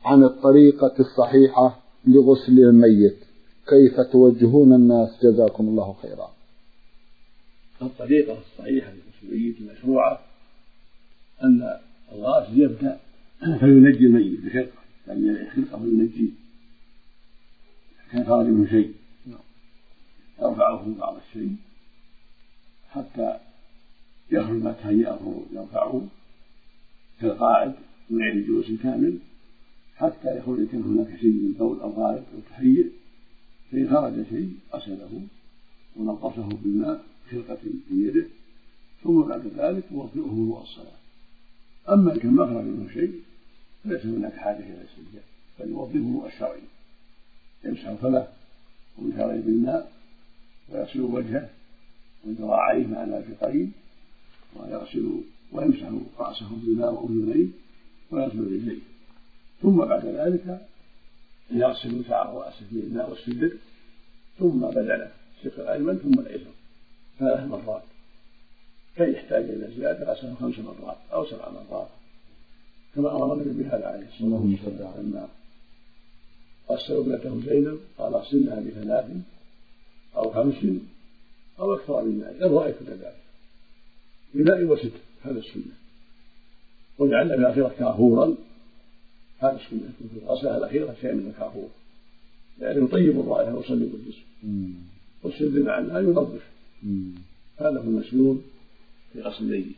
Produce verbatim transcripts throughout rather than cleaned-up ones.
عن الطريقة الصحيحة لغسل الميت، كيف توجهون الناس جزاكم الله خيرا؟ الطريقة الصحيحة لغسل الميت المشروعة أن الغاسل يبدأ فينجي الميت بخرقة، يعني خرقة فينجيه كان خرج منه شيء يرفعه بعض الشيء حتى يخرج ما تهيأه يرفعه كالقاعد من غير جلوس كامل حتى يخرج كان هناك شيء من بول أو غائط أو تهيئ، فإن خرج شيء غسله ونقصه بالماء خرقة في يده، ثم بعد ذلك يوضئه وضوء الصلاة. أما إن كان ما خرج منه شيء فليس هناك حاجة إلى الاستنجاء، بل يوضئه الشرعي، يمسح فمه ويشرب بالماء ويغسل وجهه وذراعيه مع المرفقين ويغسل ويمسح رأسه بالماء وأذنيه ويغسل رجليه، ثم بعد ذلك يغسل شعر رأسه بالماء والسدر، ثم بدنه الشق الأيمن ثم الأيسر ثلاث مرات، كي يحتاج إلى زيادة غسله خمس مرات أو سبع مرات كما أمر النبي بهذا عليه الصلاة والسلام لما غسل ابنته زينب قال اغسلها بثلاث أو خمس أو أكثر من ذلك، الرأي كذلك بماء وستر، هذا السنة، وجعلنا في الأخيرة كافورا، هذا السنة في الغسلة الأخيرة شيء من الكافور لأنه يطيب الرائحة ويصلي بالجسم، والسدر مع الماء ينظف. هذا هو المسنون في غسل الميت.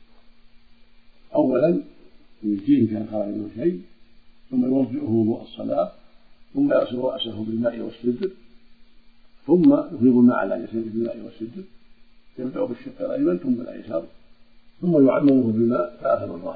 أولا يجزيه كان خرج منه شيء، ثم يوضئه وضوء الصلاة، ثم يغسل رأسه بالماء والسدر، ثم يفيض الماء على جسده بالماء والسدر، يبدأ بالشق الأيمن ثم الأيسر، ثم يعممه بالماء ثلاث مرات،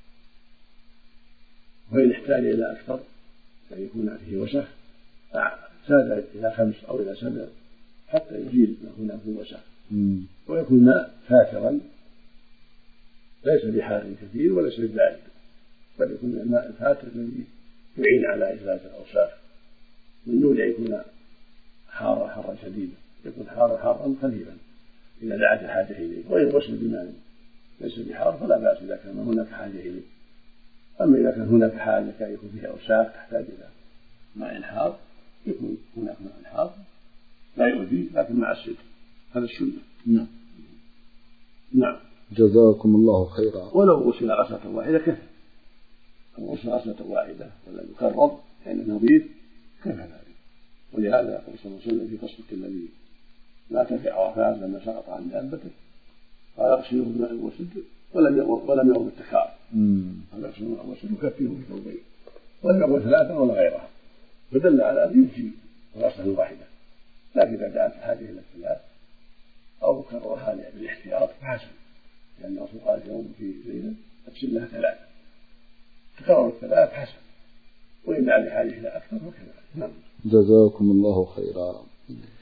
وإن احتاج إلى أكثر أن يكون فيه وسخ زاد إلى خمس أو إلى سبع حتى يزيل ما هناك فيه وسخ، ويكون الماء فاترا ليس بحار كثير وليس ببارد، بل يكون الماء الفاتر الذي يعين على إزالة الأوساخ، من دون أن يكون حارا حارا شديدا، يكون حارا حارا خفيفا إذا دعت الحاجة إليه، وإن غسل بماء ليس بحار فلا بأس إذا كان هناك حاجة إليه. أما إذا كان هناك حاجة كان يكون فيها أوساخ تحتاج إلى ماء حار يكون هناك ماء حار لا يؤذي لكن مع الستر، هذا السنة. نعم. نعم. جزاكم الله خيرا. ولو غسل غسلة واحدة كفى، أو غسل غسلة واحدة ولا يكرر يعني نظيف كفى ذلك. ولهذا يقول صلى الله عليه وسلم في قصة الذي مات في عرفات لما سقط عن دابته قال اغسلوه بالماء والسدر ولم ولم يغض التكرار، قال اغسلوه بالماء والسدر وكفيه في ثوبين ولم يغض ثلاثة ولا غيرها، فدل على أن يجزي غسلة واحدة، لكن إذا دعت الحاجة إلى الثلاث أو كررها بالاحتياط فحسن، لأن الرسول قال يوم في زينب أغسل لها ثلاثة، تكرر الثلاث حسن، وإن دعا لحاجة إلى أكثر فكذلك. نعم. جزاكم الله خيرا.